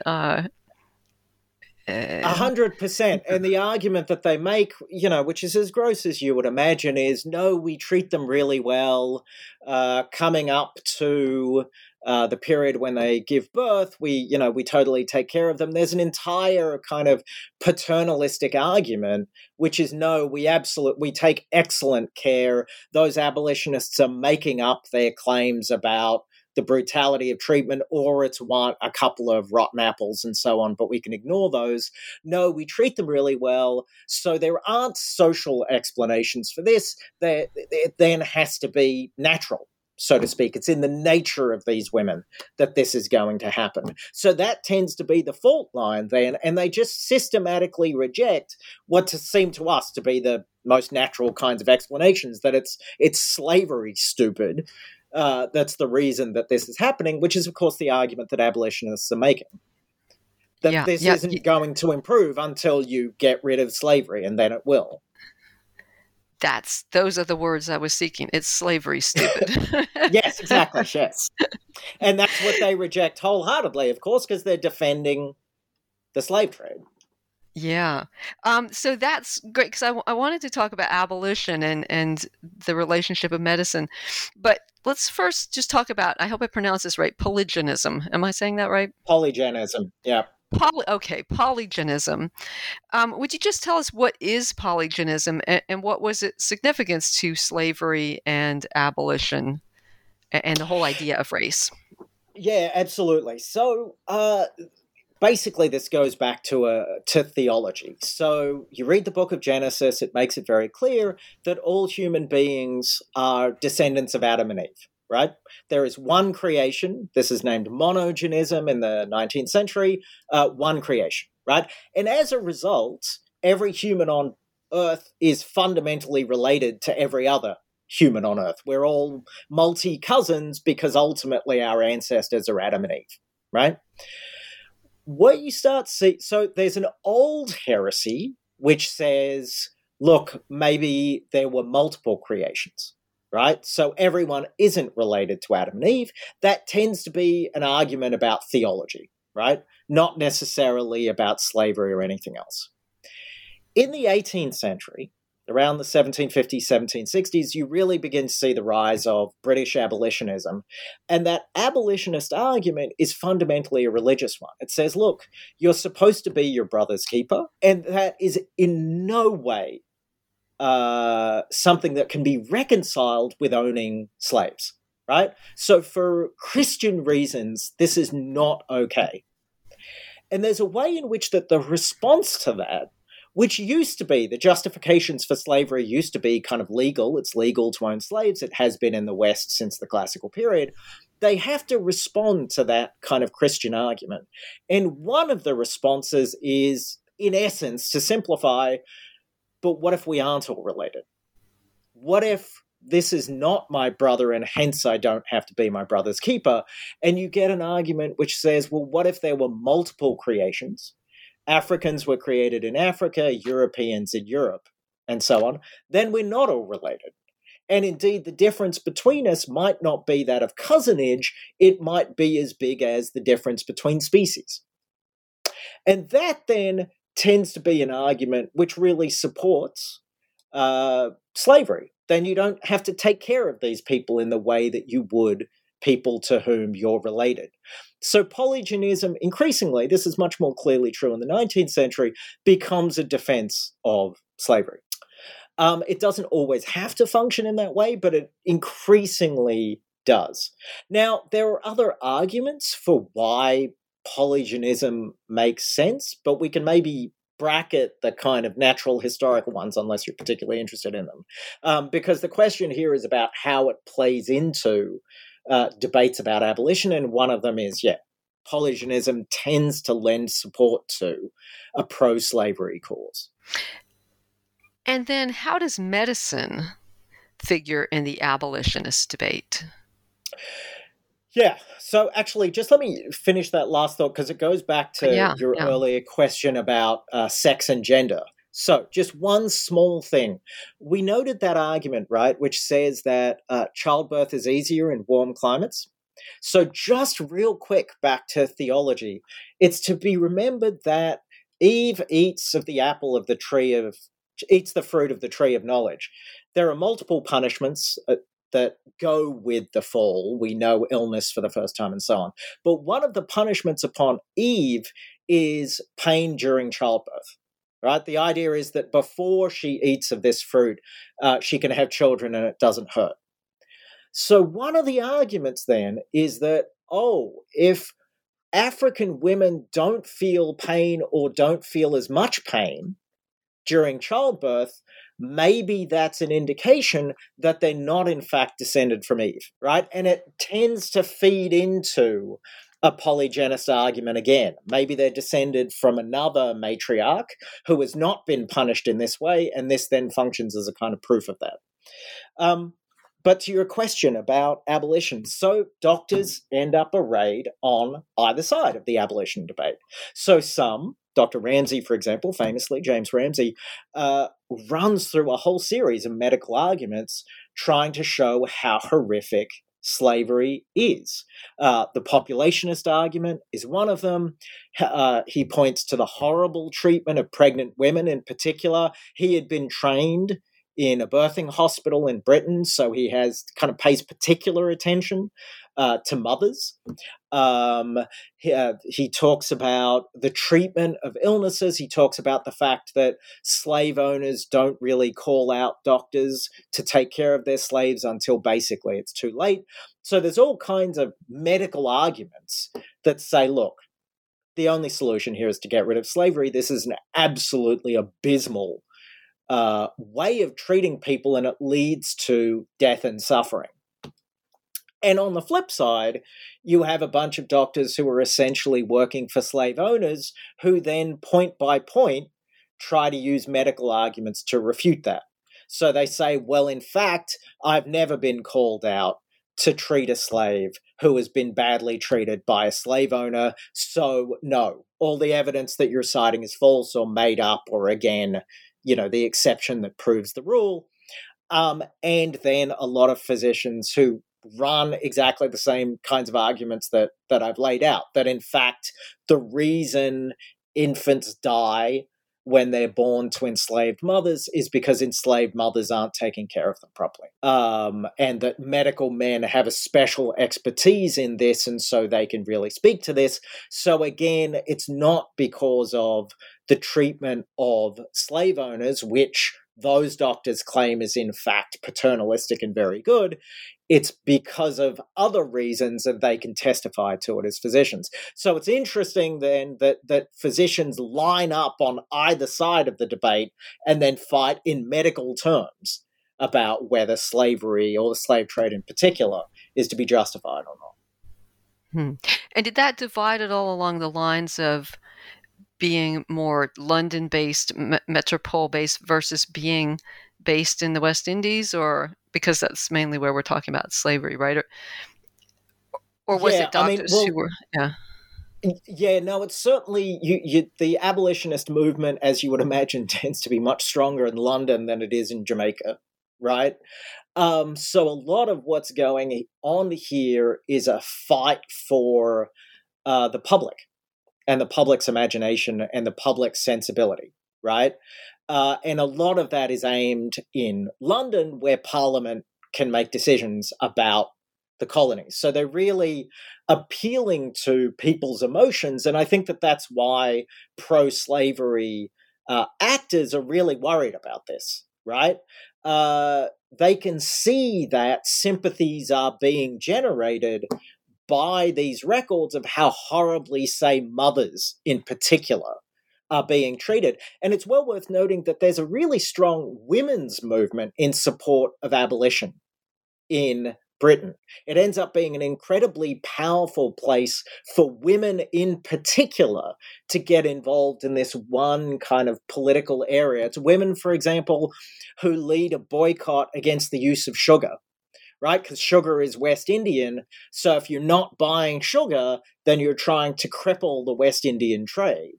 100%. And the argument that they make, which is as gross as you would imagine, is no, we treat them really well. Coming up to the period when they give birth, we totally take care of them. There's an entire kind of paternalistic argument, which is no, we take excellent care. Those abolitionists are making up their claims about the brutality of treatment, or it's a couple of rotten apples and so on, but we can ignore those. No, we treat them really well. So there aren't social explanations for this. It then has to be natural, so to speak. It's in the nature of these women that this is going to happen. So that tends to be the fault line then, and they just systematically reject what seem to us to be the most natural kinds of explanations, that it's slavery, stupid. That's the reason that this is happening, which is, of course, the argument that abolitionists are making. That this isn't going to improve until you get rid of slavery, and then it will. Those are the words I was seeking. It's slavery, stupid. Yes, exactly, yes. And that's what they reject wholeheartedly, of course, because they're defending the slave trade. Yeah. So that's great, because I wanted to talk about abolition and the relationship of medicine. But let's first just talk about, I hope I pronounce this right, polygenism. Am I saying that right? Polygenism, yeah. Polygenism. Would you just tell us what is polygenism and what was its significance to slavery and abolition and the whole idea of race? Yeah, absolutely. So basically this goes back to theology. So you read the book of Genesis, it makes it very clear that all human beings are descendants of Adam and Eve. right? There is one creation. This is named monogenism in the 19th century, one creation, right? And as a result, every human on Earth is fundamentally related to every other human on Earth. We're all multi-cousins because ultimately our ancestors are Adam and Eve, right? What you start to see, so there's an old heresy which says, look, maybe there were multiple creations, right? So everyone isn't related to Adam and Eve. That tends to be an argument about theology, right? Not necessarily about slavery or anything else. In the 18th century, around the 1750s, 1760s, you really begin to see the rise of British abolitionism. And that abolitionist argument is fundamentally a religious one. It says, look, you're supposed to be your brother's keeper, and that is in no way something that can be reconciled with owning slaves, right? So for Christian reasons, this is not okay. And there's a way in which that the response to that, which used to be, the justifications for slavery used to be kind of legal. It's legal to own slaves. It has been in the West since the classical period. They have to respond to that kind of Christian argument. And one of the responses is, in essence, to simplify, but what if we aren't all related? What if this is not my brother and hence I don't have to be my brother's keeper? And you get an argument which says, well, what if there were multiple creations? Africans were created in Africa, Europeans in Europe, and so on. Then we're not all related. And indeed, the difference between us might not be that of cousinage. It might be as big as the difference between species. And that then tends to be an argument which really supports slavery. Then you don't have to take care of these people in the way that you would people to whom you're related. So polygenism, increasingly, this is much more clearly true in the 19th century, becomes a defense of slavery. It doesn't always have to function in that way, but it increasingly does. Now, there are other arguments for why polygenism makes sense, but we can maybe bracket the kind of natural historical ones unless you're particularly interested in them. Because the question here is about how it plays into debates about abolition, and one of them is, polygenism tends to lend support to a pro-slavery cause. And then how does medicine figure in the abolitionist debate? Yeah, so actually, just let me finish that last thought because it goes back to your earlier question about sex and gender. So just one small thing. We noted that argument, right, which says that childbirth is easier in warm climates. So just real quick back to theology. It's to be remembered that Eve eats the fruit of the tree of knowledge. There are multiple punishments that go with the fall. We know illness for the first time and so on. But one of the punishments upon Eve is pain during childbirth. Right? The idea is that before she eats of this fruit, she can have children and it doesn't hurt. So one of the arguments then is that, if African women don't feel pain or don't feel as much pain during childbirth, maybe that's an indication that they're not in fact descended from Eve, right? And it tends to feed into a polygenist argument again. Maybe they're descended from another matriarch who has not been punished in this way, and this then functions as a kind of proof of that. But to your question about abolition, so doctors end up arrayed on either side of the abolition debate. So some, Dr. Ramsay, for example, famously, James Ramsay, runs through a whole series of medical arguments trying to show how horrific slavery is. The populationist argument is one of them. He points to the horrible treatment of pregnant women in particular. He had been trained in a birthing hospital in Britain, so he pays particular attention to mothers. He talks about the treatment of illnesses. He talks about the fact that slave owners don't really call out doctors to take care of their slaves until basically it's too late. So there's all kinds of medical arguments that say, look, the only solution here is to get rid of slavery. This is an absolutely abysmal way of treating people, and it leads to death and suffering. And on the flip side, you have a bunch of doctors who are essentially working for slave owners who then, point by point, try to use medical arguments to refute that. So they say, well, in fact, I've never been called out to treat a slave who has been badly treated by a slave owner. So no, all the evidence that you're citing is false or made up or, again, the exception that proves the rule. And then a lot of physicians who run exactly the same kinds of arguments that I've laid out, that in fact, the reason infants die when they're born to enslaved mothers is because enslaved mothers aren't taking care of them properly. And that medical men have a special expertise in this, and so they can really speak to this. So again, it's not because of the treatment of slave owners, which those doctors claim is in fact paternalistic and very good. It's because of other reasons that they can testify to it as physicians. So it's interesting then that physicians line up on either side of the debate and then fight in medical terms about whether slavery, or the slave trade in particular, is to be justified or not. And did that divide it all along the lines of being more London-based, metropole-based versus being based in the West Indies, or because that's mainly where we're talking about slavery, right? Or was it doctors who were? Yeah, no, it's certainly the abolitionist movement, as you would imagine, tends to be much stronger in London than it is in Jamaica, right? So a lot of what's going on here is a fight for the public and the public's imagination and the public's sensibility, right? And a lot of that is aimed in London, where Parliament can make decisions about the colonies. So they're really appealing to people's emotions. And I think that that's why pro-slavery actors are really worried about this, right? They can see that sympathies are being generated by these records of how horribly, say, mothers in particular are being treated. And it's well worth noting that there's a really strong women's movement in support of abolition in Britain. It ends up being an incredibly powerful place for women in particular to get involved in this one kind of political area. It's women, for example, who lead a boycott against the use of sugar, right? Because sugar is West Indian. So if you're not buying sugar, then you're trying to cripple the West Indian trade.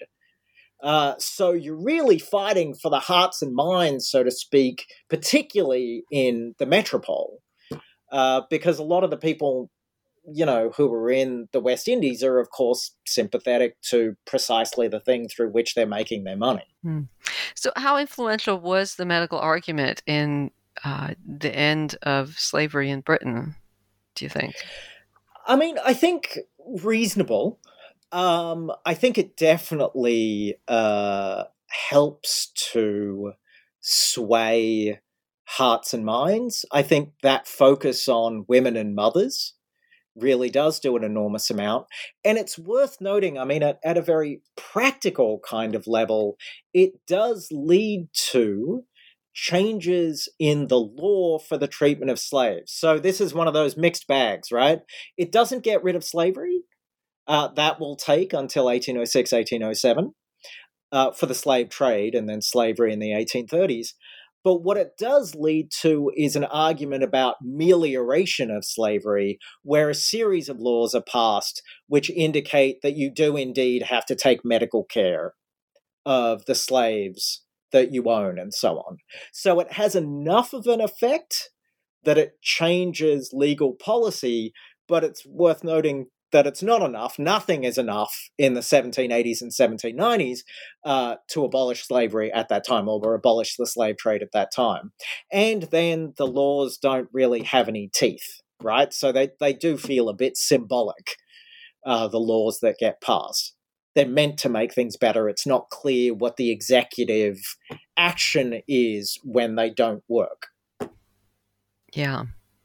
So you're really fighting for the hearts and minds, so to speak, particularly in the metropole, because a lot of the people, who are in the West Indies are, of course, sympathetic to precisely the thing through which they're making their money. So how influential was the medical argument in the end of slavery in Britain, do you think? I mean, I think reasonable. I think it definitely helps to sway hearts and minds. I think that focus on women and mothers really does do an enormous amount. And it's worth noting, I mean, at a very practical kind of level, it does lead to changes in the law for the treatment of slaves. So this is one of those mixed bags, right? It doesn't get rid of slavery. That will take until 1806, 1807 for the slave trade, and then slavery in the 1830s. But what it does lead to is an argument about melioration of slavery, where a series of laws are passed which indicate that you do indeed have to take medical care of the slaves that you own and so on. So it has enough of an effect that it changes legal policy, but it's worth noting that it's not enough. Nothing is enough in the 1780s and 1790s to abolish slavery at that time, or abolish the slave trade at that time. And then the laws don't really have any teeth, right? So they do feel a bit symbolic, the laws that get passed. They're meant to make things better. It's not clear what the executive action is when they don't work. Yeah.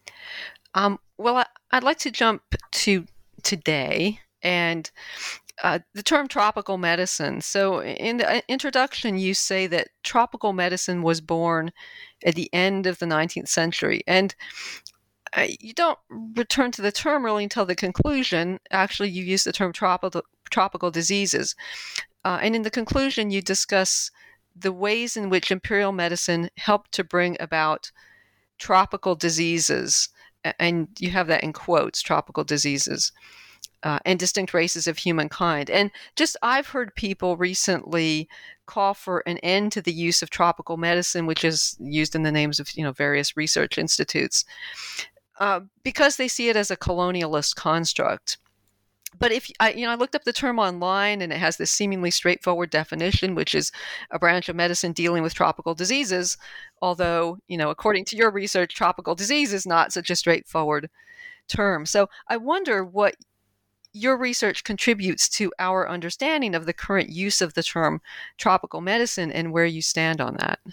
Well, I'd like to jump to today and the term tropical medicine. So in the introduction, you say that tropical medicine was born at the end of the 19th century. And you don't return to the term really until the conclusion. Actually, you use the term tropical diseases. And in the conclusion, you discuss the ways in which imperial medicine helped to bring about tropical diseases. And you have that in quotes, tropical diseases, and distinct races of humankind. And just I've heard people recently call for an end to the use of tropical medicine, which is used in the names of various research institutes, because they see it as a colonialist construct. But if I looked up the term online, and it has this seemingly straightforward definition, which is a branch of medicine dealing with tropical diseases. Although, according to your research, tropical disease is not such a straightforward term. So I wonder what your research contributes to our understanding of the current use of the term tropical medicine and where you stand on that.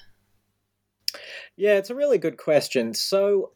Yeah, it's a really good question. So,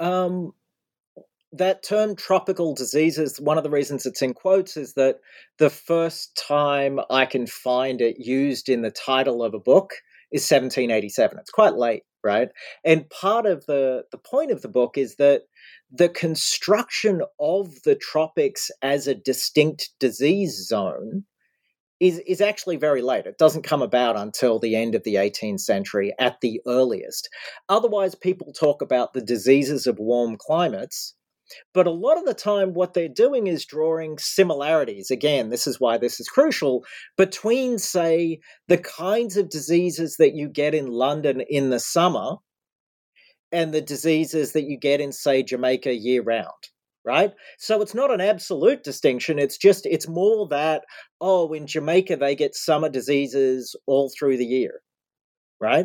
that term tropical diseases, one of the reasons it's in quotes is that the first time I can find it used in the title of a book is 1787. It's quite late, right? And part of the point of the book is that the construction of the tropics as a distinct disease zone is actually very late. It doesn't come about until the end of the 18th century at the earliest. Otherwise, people talk about the diseases of warm climates, but a lot of the time what they're doing is drawing similarities. Again, this is why this is crucial, between, say, the kinds of diseases that you get in London in the summer and the diseases that you get in, say, Jamaica year-round, right? So it's not an absolute distinction. It's more that, in Jamaica they get summer diseases all through the year, right?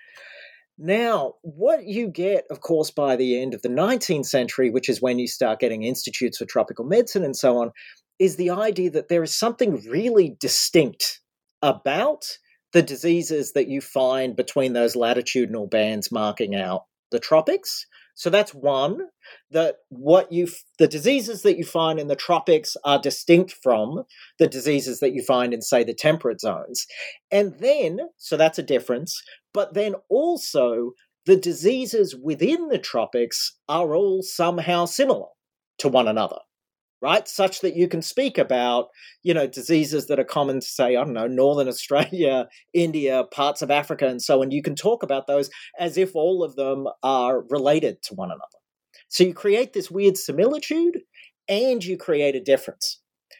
Now, what you get, of course, by the end of the 19th century, which is when you start getting institutes for tropical medicine and so on, is the idea that there is something really distinct about the diseases that you find between those latitudinal bands marking out the tropics. So that's one, that the diseases that you find in the tropics are distinct from the diseases that you find in, say, the temperate zones. And then, so that's a difference, but then also the diseases within the tropics are all somehow similar to one another, right? Such that you can speak about, diseases that are common to, say, Northern Australia, India, parts of Africa, and so on. You can talk about those as if all of them are related to one another. So you create this weird similitude and you create a difference.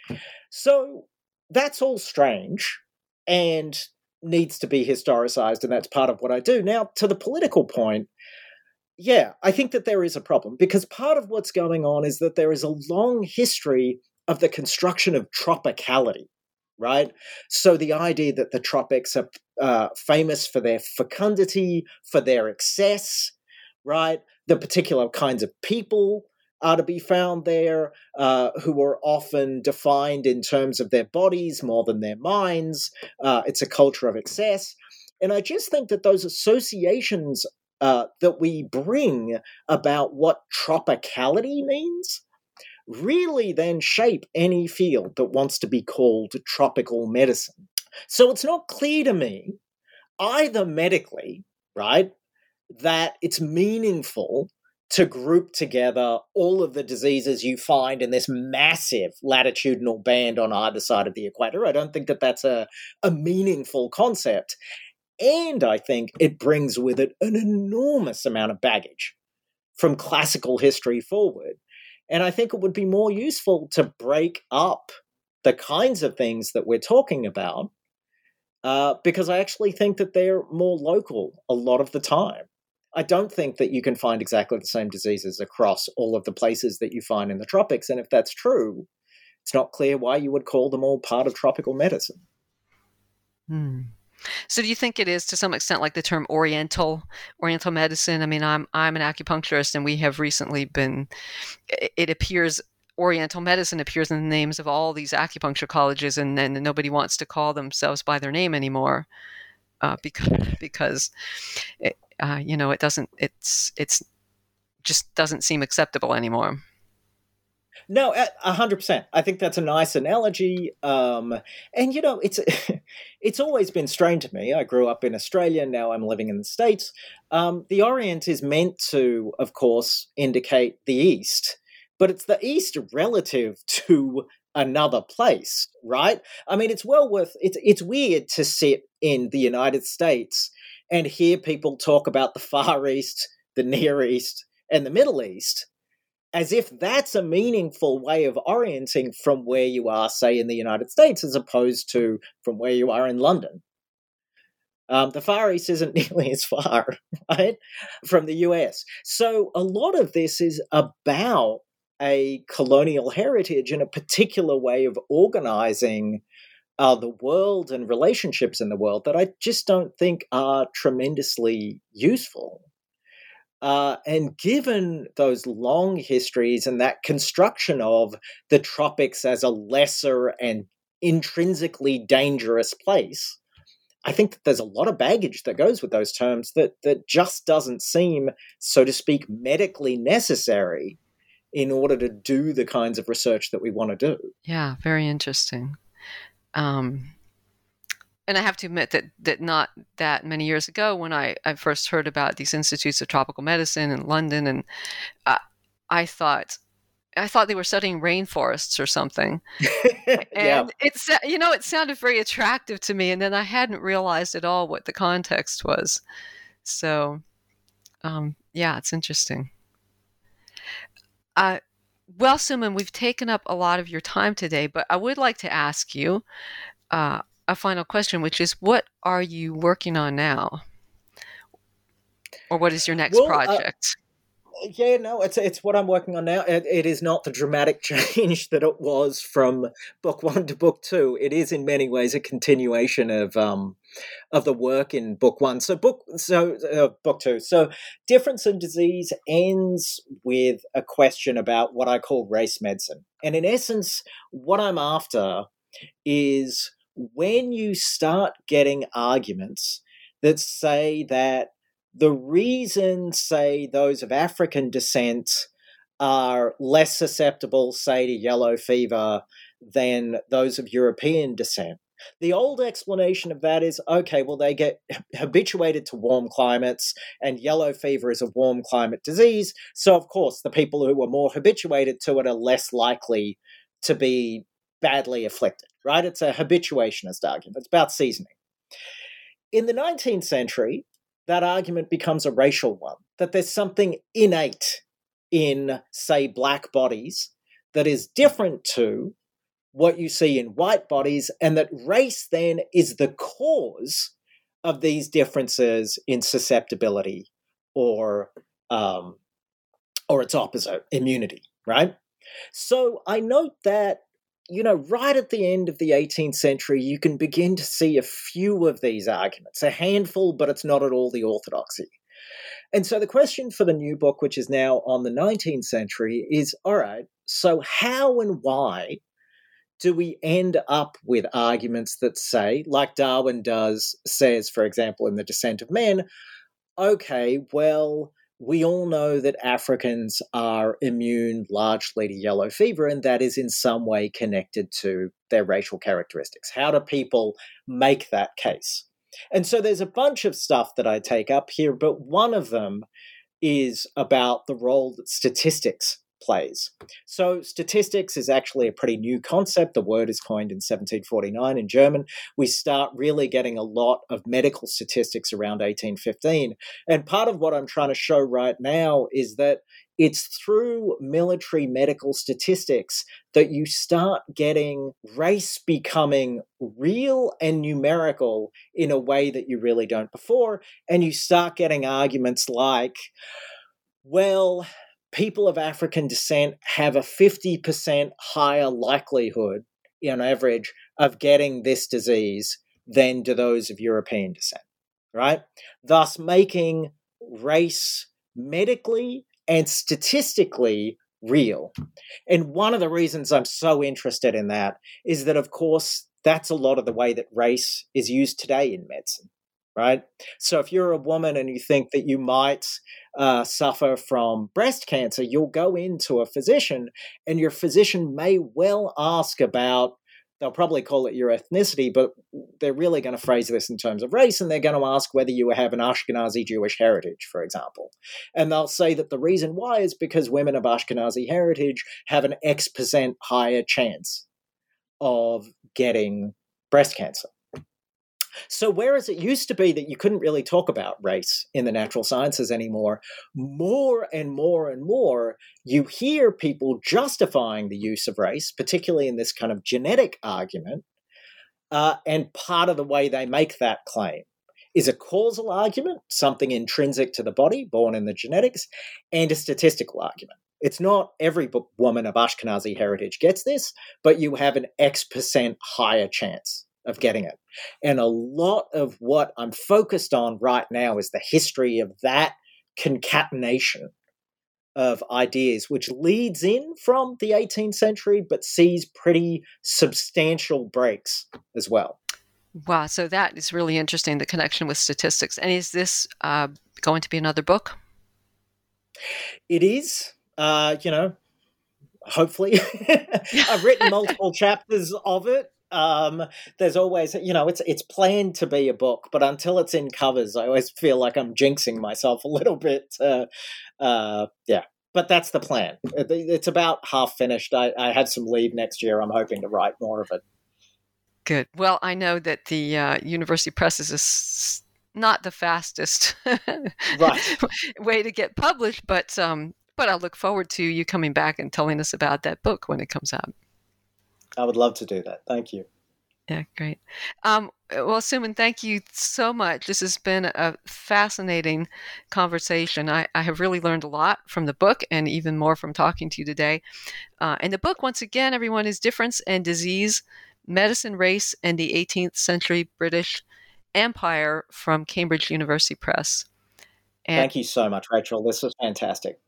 So that's all strange and needs to be historicized, and that's part of what I do. Now, to the political point, yeah, I think that there is a problem, because part of what's going on is that there is a long history of the construction of tropicality, right? So the idea that the tropics are famous for their fecundity, for their excess, right? The particular kinds of people are to be found there, who are often defined in terms of their bodies more than their minds. It's a culture of excess. And I just think that those associations that we bring about what tropicality means really then shape any field that wants to be called tropical medicine. So it's not clear to me, either medically, right, that it's meaningful to group together all of the diseases you find in this massive latitudinal band on either side of the equator. I don't think that that's a meaningful concept. And I think it brings with it an enormous amount of baggage from classical history forward. And I think it would be more useful to break up the kinds of things that we're talking about, because I actually think that they're more local a lot of the time. I don't think that you can find exactly the same diseases across all of the places that you find in the tropics. And if that's true, it's not clear why you would call them all part of tropical medicine. So do you think it is, to some extent, like the term Oriental medicine? I mean, I'm an acupuncturist, and we have recently it appears Oriental medicine appears in the names of all these acupuncture colleges, and then nobody wants to call themselves by their name anymore, because it just doesn't seem acceptable anymore. No, 100%. I think that's a nice analogy. And it's it's always been strange to me. I grew up in Australia. Now I'm living in the States. The Orient is meant to, of course, indicate the East, but it's the East relative to another place, right? I mean, it's weird to sit in the United States and hear people talk about the Far East, the Near East, and the Middle East as if that's a meaningful way of orienting from where you are, say, in the United States, as opposed to from where you are in London. The Far East isn't nearly as far, right, from the US. So a lot of this is about a colonial heritage and a particular way of organizing the world and relationships in the world that I just don't think are tremendously useful. And given those long histories and that construction of the tropics as a lesser and intrinsically dangerous place, I think that there's a lot of baggage that goes with those terms that just doesn't seem, so to speak, medically necessary in order to do the kinds of research that we want to do. Yeah, very interesting. And I have to admit that not that many years ago, when I first heard about these institutes of tropical medicine in London, and I thought they were studying rainforests or something. Yeah. And it sounded very attractive to me, and then I hadn't realized at all what the context was. So, yeah, it's interesting. Well, Suman, we've taken up a lot of your time today, but I would like to ask you a final question, which is, what are you working on now? Or what is your next project? Yeah, no, it's what I'm working on now. It is not the dramatic change that it was from book 1 to book 2. It is in many ways a continuation of the work in book 1. Book 2. So Difference in Disease ends with a question about what I call race medicine. And in essence, what I'm after is when you start getting arguments that say that the reason, say, those of African descent are less susceptible, say, to yellow fever than those of European descent, the old explanation of that is, okay, well, they get habituated to warm climates, and yellow fever is a warm climate disease. So, of course, the people who are more habituated to it are less likely to be badly afflicted, right? It's a habituationist argument. It's about seasoning. In the 19th century, that argument becomes a racial one, that there's something innate in, say, black bodies that is different to what you see in white bodies, and that race then is the cause of these differences in susceptibility or its opposite, immunity, right? So I note that, right at the end of the 18th century, you can begin to see a few of these arguments, a handful, but it's not at all the orthodoxy. And so the question for the new book, which is now on the 19th century, is, all right, so how and why do we end up with arguments that say, like Darwin says, for example, in The Descent of Men, okay, well, we all know that Africans are immune largely to yellow fever, and that is in some way connected to their racial characteristics. How do people make that case? And so there's a bunch of stuff that I take up here, but one of them is about the role that statistics plays. So statistics is actually a pretty new concept. The word is coined in 1749 in German. We start really getting a lot of medical statistics around 1815. And part of what I'm trying to show right now is that it's through military medical statistics that you start getting race becoming real and numerical in a way that you really don't before. And you start getting arguments like, well, people of African descent have a 50% higher likelihood, on average, of getting this disease than do those of European descent, right? Thus making race medically and statistically real. And one of the reasons I'm so interested in that is that, of course, that's a lot of the way that race is used today in medicine. right? So if you're a woman and you think that you might suffer from breast cancer, you'll go into a physician, and your physician may well ask about, they'll probably call it your ethnicity, but they're really going to phrase this in terms of race, and they're going to ask whether you have an Ashkenazi Jewish heritage, for example. And they'll say that the reason why is because women of Ashkenazi heritage have an X% higher chance of getting breast cancer. So whereas it used to be that you couldn't really talk about race in the natural sciences anymore, more and more and more, you hear people justifying the use of race, particularly in this kind of genetic argument. And part of the way they make that claim is a causal argument, something intrinsic to the body, born in the genetics, and a statistical argument. It's not every woman of Ashkenazi heritage gets this, but you have an X% higher chance of getting it. And a lot of what I'm focused on right now is the history of that concatenation of ideas, which leads in from the 18th century, but sees pretty substantial breaks as well. Wow, so that is really interesting, the connection with statistics. And is this going to be another book? It is, hopefully. I've written multiple chapters of it. There's always, it's planned to be a book, but until it's in covers, I always feel like I'm jinxing myself a little bit. But that's the plan. It's about half finished. I have some leave next year. I'm hoping to write more of it. Good. Well, I know that the University Press is not the fastest way to get published, but I look forward to you coming back and telling us about that book when it comes out. I would love to do that. Thank you. Yeah, great. Well, Suman, thank you so much. This has been a fascinating conversation. I have really learned a lot from the book and even more from talking to you today. And the book, once again, everyone, is Difference and Disease, Medicine, Race, and the 18th Century British Empire from Cambridge University Press. Thank you so much, Rachel. This was fantastic.